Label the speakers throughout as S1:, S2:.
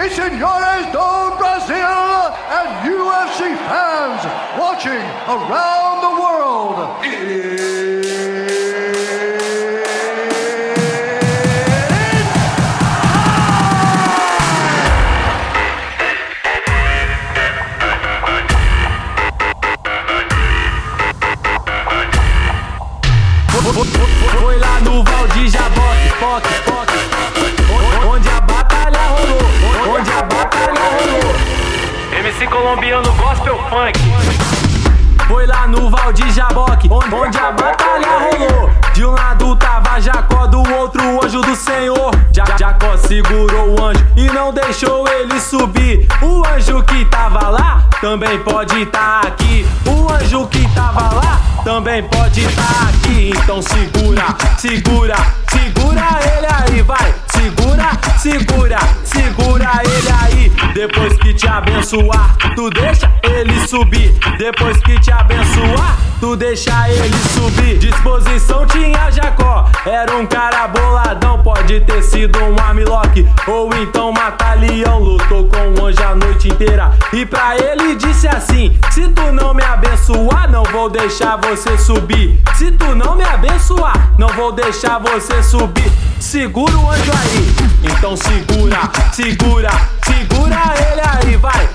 S1: y señores do Brasil and UFC fans watching around the world.
S2: Foi lá no Val de Jaboque, onde a batalha rolou,
S3: MC colombiano gospel funk.
S2: Foi lá no Val de Jaboque, onde a batalha rolou. De um lado tava Jacó, do outro o anjo do Senhor. Jacó segurou o anjo e não deixou ele subir. O anjo que tava lá também pode estar aqui. O anjo que tava lá também pode estar aqui. Então segura ele aí, vai. Segura ele aí. Depois que te abençoar, tu deixa ele subir. Depois que te abençoar, tu deixa ele subir. Disposição tinha Jacó, era um cara boladão. Pode ter sido um armlock ou então Mataleão. Lutou com o anjo a noite inteira e pra ele disse assim: se tu não me abençoar, não vou deixar você subir. Se tu não me abençoar, não vou deixar você subir. Segura o anjo aí, então segura ele aí, vai.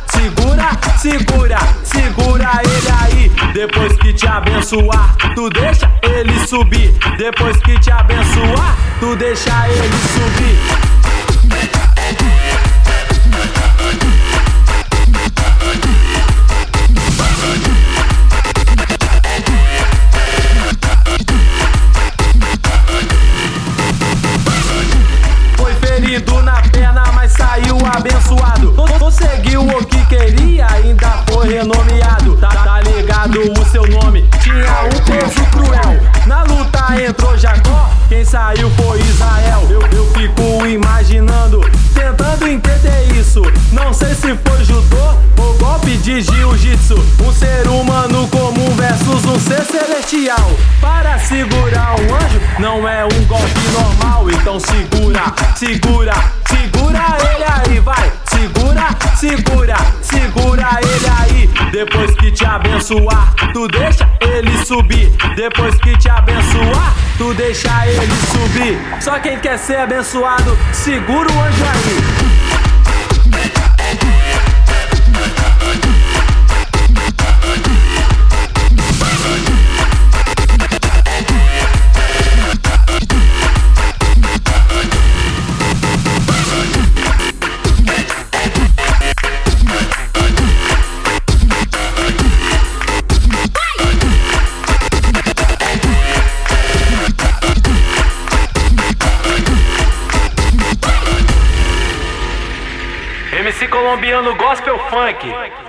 S2: Segura ele aí. Depois que te abençoar, tu deixa ele subir. Depois que te abençoar, tu deixa ele subir. Na perna, mas saiu abençoado. Conseguiu o que queria, ainda foi renomeado. Tá ligado o seu nome, tinha um peso cruel. Na luta entrou Jacó, quem saiu foi Israel. Eu fico imaginando, tentando entender isso. Não sei se foi judô ou golpe de jiu-jitsu. Um ser humano comum versus um ser celestial. Para segurar um anjo não é um golpe normal. Então segura ele aí, vai. Segura ele aí. Depois que te abençoar, tu deixa ele subir. Depois que te abençoar, tu deixa ele subir. Só quem quer ser abençoado, segura o anjo aí.
S3: MC colombiano gospel funk.